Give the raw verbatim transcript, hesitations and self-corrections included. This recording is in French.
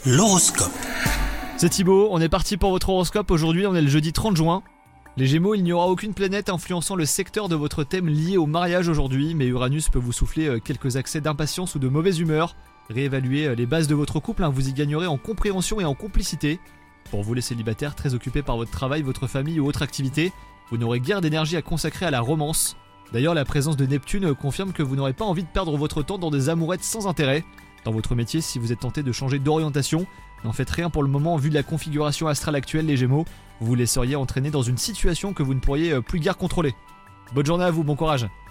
L'horoscope. C'est Thibaut, on est parti pour votre horoscope. Aujourd'hui on est le jeudi trente juin. Les Gémeaux, il n'y aura aucune planète influençant le secteur de votre thème lié au mariage aujourd'hui, mais Uranus peut vous souffler quelques accès d'impatience ou de mauvaise humeur. Réévaluez les bases de votre couple, hein, vous y gagnerez en compréhension et en complicité. Pour vous les célibataires, très occupés par votre travail, votre famille ou autre activité, vous n'aurez guère d'énergie à consacrer à la romance. D'ailleurs, la présence de Neptune confirme que vous n'aurez pas envie de perdre votre temps dans des amourettes sans intérêt. Dans votre métier, si vous êtes tenté de changer d'orientation, n'en faites rien pour le moment vu la configuration astrale actuelle, les Gémeaux. Vous vous laisseriez entraîner dans une situation que vous ne pourriez plus guère contrôler. Bonne journée à vous, bon courage.